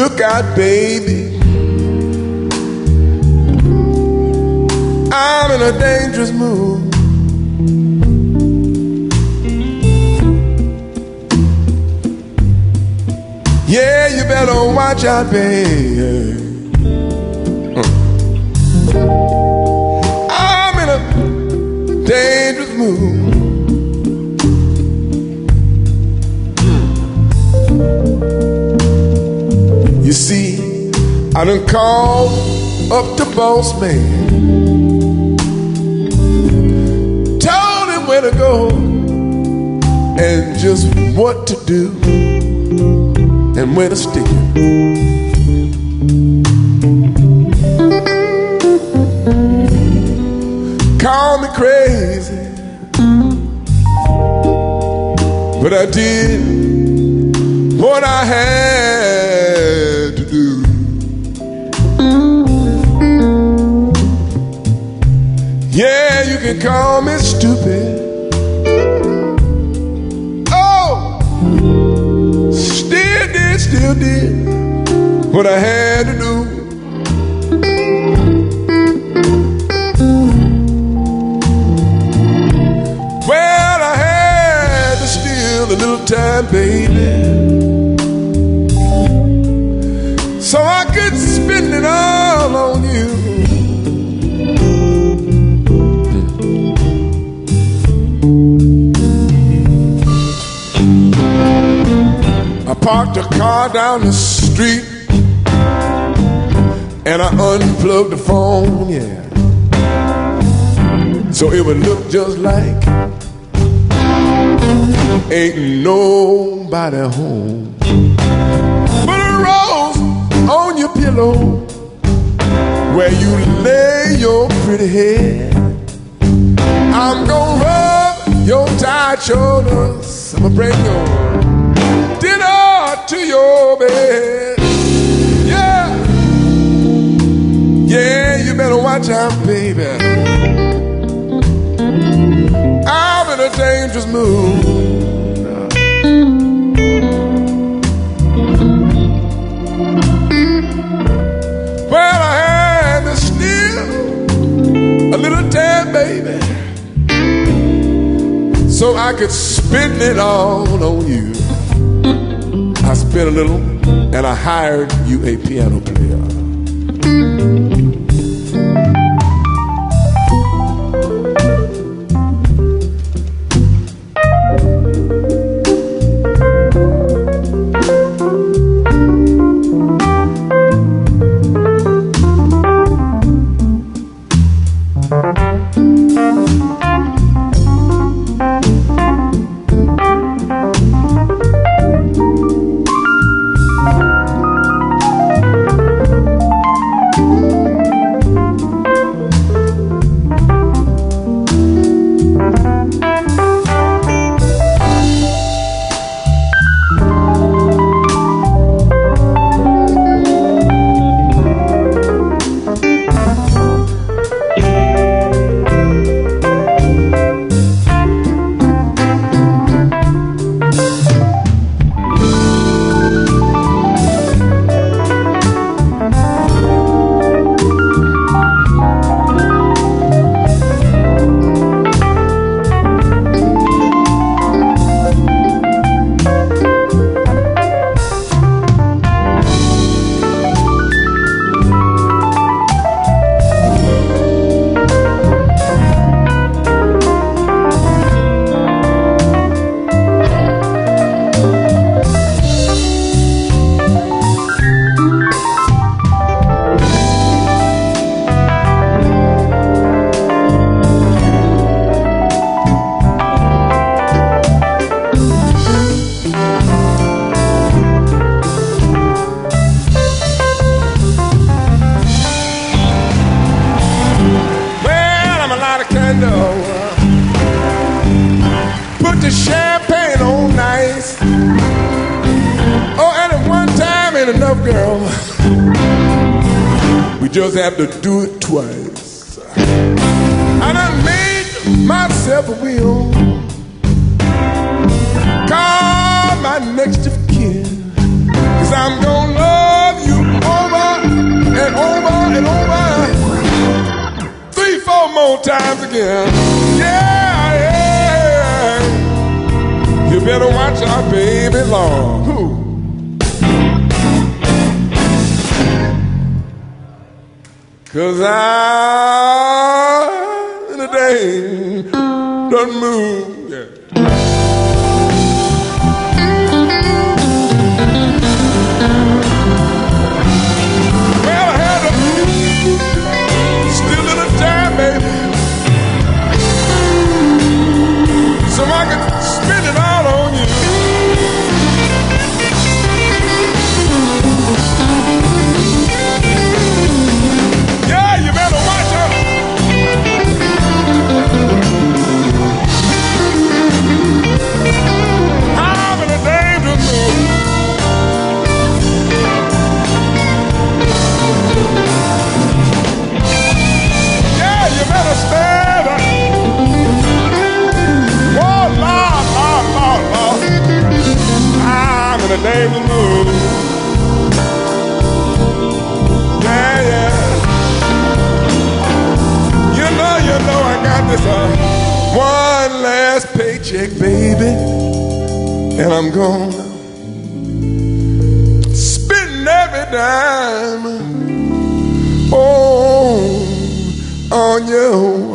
Look out, baby, I'm in a dangerous mood. Yeah, you better watch out, baby. I'm in a dangerous mood. You see, I done called up the boss man, told him where to go and just what to do and where to stick it. Call me crazy, but I did what I had to do. Yeah, you can call me stupid. Oh, still did what I had to do. Well, I had to steal a little time, baby, so I could spend it all on you. I parked a car down the street and I unplugged the phone, yeah, so it would look just like ain't nobody home. Put a rose on your pillow where you lay your pretty head. I'm gonna rub your tired shoulders. I'm gonna bring your dinner to your bed. Yeah, yeah, you better watch out, baby. I'm in a dangerous mood. Well, I had to steal a little time, baby, so I could spend it all on you. I spent a little and I hired you a piano player. Put the champagne on nice. Oh, and at one time ain't enough, girl. We just have to do it twice. I done made myself a will. Call my next of kin, 'cause I'm gonna love times again. Yeah, yeah. You better watch out, baby, Lord. Who? Cause I'm in a day doesn't move. Yeah. Well, I had a still little time, baby, so I could spend it all on you. Yeah, you better watch out. I'm in a dangerous mood. Yeah, you better stand up. Oh, Lord, Lord, Lord, Lord. I'm in a dangerous mood. Yeah, yeah. You know I got this one last paycheck, baby, and I'm gonna spend every dime on you.